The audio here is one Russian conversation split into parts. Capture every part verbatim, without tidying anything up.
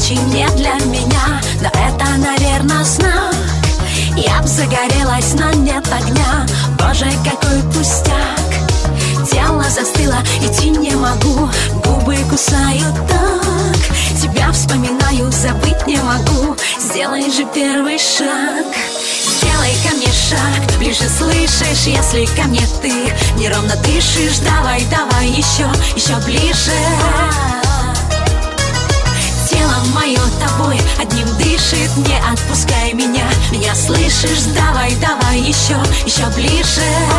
встречи не для меня, но это, наверное, знак. Я б загорелась, но нет огня. Боже, какой пустяк. Тело застыло, идти не могу. Губы кусают так. Тебя вспоминаю, забыть не могу. Сделай же первый шаг. Сделай ко мне шаг, ближе, слышишь, если ко мне ты неровно дышишь. Давай, давай еще, еще ближе. Тело мое тобой одним дышит, не отпускай меня. Меня слышишь, давай, давай еще, еще ближе.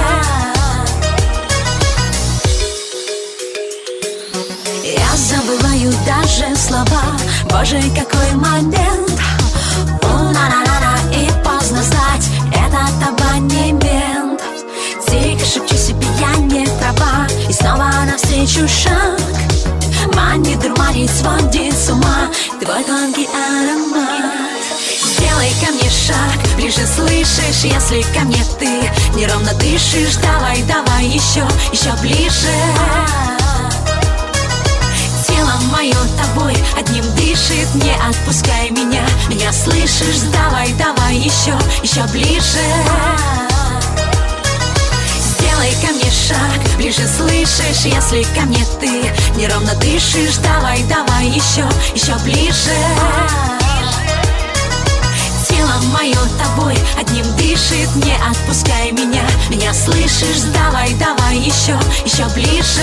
Я забываю даже слова. Боже, какой момент. У-на-на-на-на, и поздно знать, этот абонемент. Тихо шепчу себе, я не права, и снова навстречу шаг. Манит, дурманит, сводит с ума твой тонкий аромат. Сделай ко мне шаг, ближе, слышишь, если ко мне ты неровно дышишь. Давай, давай еще, еще ближе. Тело мое тобой одним дышит, не отпускай меня. Меня слышишь, давай, давай еще, еще ближе. Сделай ко мне шаг, ближе, слышишь, если ко мне ты неровно дышишь. Давай, давай еще, еще ближе. Тело мое тобой одним дышит, не отпускай меня. Меня слышишь, давай, давай еще, еще ближе.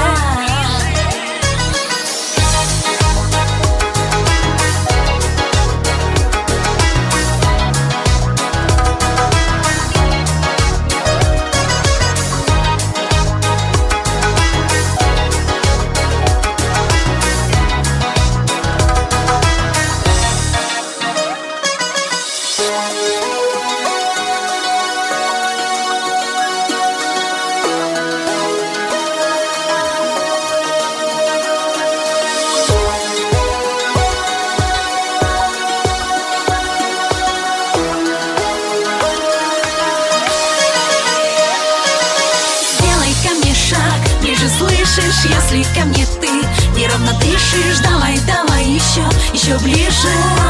Слышишь, если ко мне ты неровно дышишь. Давай, давай еще, еще ближе.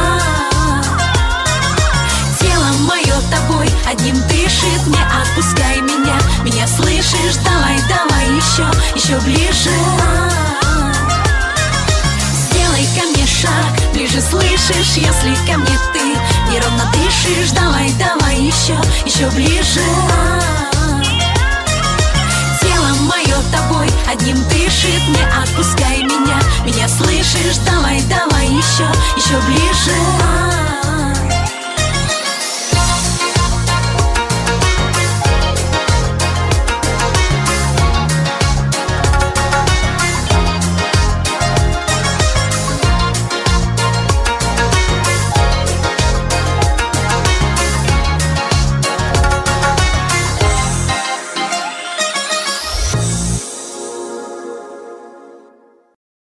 Тело мое тобой одним дышит, не отпускай меня. Меня слышишь, давай, давай еще, еще ближе. Сделай ко мне шаг, ближе, слышишь, если ко мне ты неровно дышишь. Давай, давай еще, еще ближе. Мое тобой одним дышит, не отпускай меня. Меня слышишь, давай, давай еще, еще ближе.